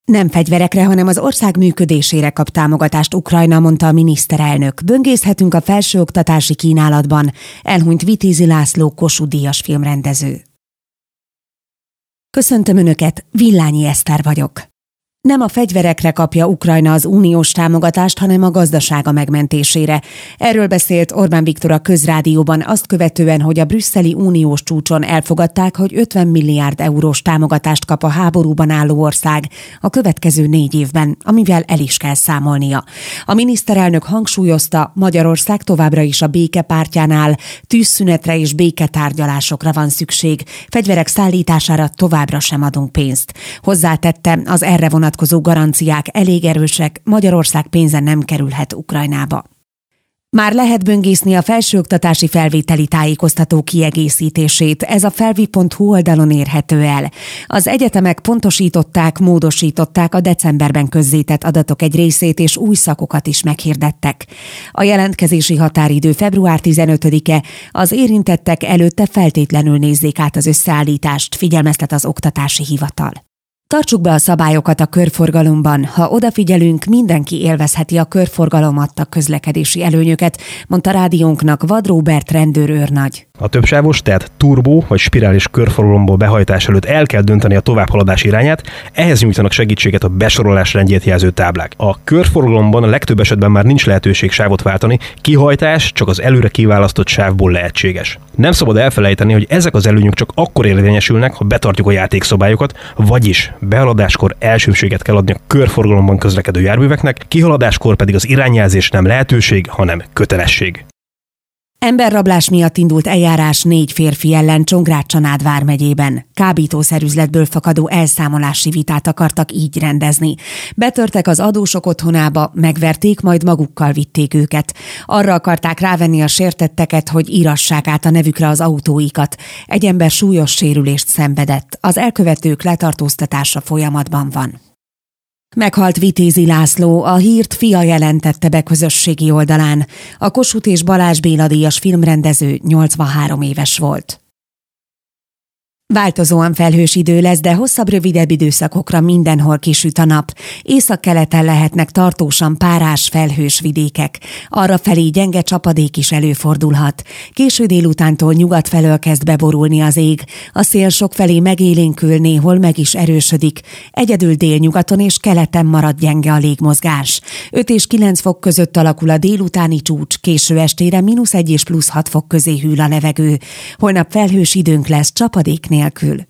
Nem fegyverekre, hanem az ország működésére kap támogatást Ukrajna, mondta a miniszterelnök. Böngészhetünk a felsőoktatási kínálatban, elhunyt Vitézi László Kossuth-díjas filmrendező. Köszöntöm Önöket, Villányi Eszter vagyok. Nem a fegyverekre kapja Ukrajna az uniós támogatást, hanem a gazdasága megmentésére. Erről beszélt Orbán Viktor a Közrádióban azt követően, hogy a brüsszeli uniós csúcson elfogadták, hogy 50 milliárd eurós támogatást kap a háborúban álló ország a következő 4 évben, amivel el is kell számolnia. A miniszterelnök hangsúlyozta, Magyarország továbbra is a béke pártjánál, tűzszünetre és béketárgyalásokra van szükség, fegyverek szállítására továbbra sem adunk pénzt. Hozzátette, az erre vonatkozó garanciák elég erősek, Magyarország pénze nem kerülhet Ukrajnába. Már lehet böngészni a felsőoktatási felvételi tájékoztató kiegészítését, ez a felvi.hu oldalon érhető el. Az egyetemek pontosították, módosították a decemberben közzétett adatok egy részét, és új szakokat is meghirdettek. A jelentkezési határidő február 15-e, az érintettek előtte feltétlenül nézzék át az összeállítást, figyelmeztet az Oktatási Hivatal. Tartsuk be a szabályokat a körforgalomban. Ha odafigyelünk, mindenki élvezheti a körforgalom adta közlekedési előnyöket, mondta rádiónknak Vad Róbert rendőrőrnagy. A többsávos, tehát turbó vagy spirális körforgalomból behajtás előtt el kell dönteni a továbbhaladás irányát, ehhez nyújtanak segítséget a besorolás rendjét jelző táblák. A körforgalomban a legtöbb esetben már nincs lehetőség sávot váltani, kihajtás csak az előre kiválasztott sávból lehetséges. Nem szabad elfelejteni, hogy ezek az előnyök csak akkor érvényesülnek, ha betartjuk a játékszabályokat, vagyis behaladáskor elsőbséget kell adni a körforgalomban közlekedő járműveknek, kihaladáskor pedig az irányjelzés nem lehetőség, hanem kötelesség. Emberrablás miatt indult eljárás 4 férfi ellen Csongrád-Csanád vármegyében. Kábítószerüzletből fakadó elszámolási vitát akartak így rendezni. Betörtek az adósok otthonába, megverték, majd magukkal vitték őket. Arra akarták rávenni a sértetteket, hogy írassák át a nevükre az autóikat. Egy ember súlyos sérülést szenvedett. Az elkövetők letartóztatása folyamatban van. Meghalt Vitézi László, a hírt fia jelentette be közösségi oldalán. A Kossuth és Balázs Béla díjas filmrendező 83 éves volt. Változóan felhős idő lesz, de hosszabb, rövidebb időszakokra mindenhol kisüt a nap. Északkeleten lehetnek tartósan párás, felhős vidékek. Arrafelé gyenge csapadék is előfordulhat. Késő délutántól nyugat felől kezd beborulni az ég. A szél sokfelé megélénkül, néhol meg is erősödik. Egyedül délnyugaton és keleten marad gyenge a légmozgás. 5 és 9 fok között alakul a délutáni csúcs, késő estére -1 és +6 fok közé hűl a levegő. Holnap felhős időnk lesz, csapadék nélkül.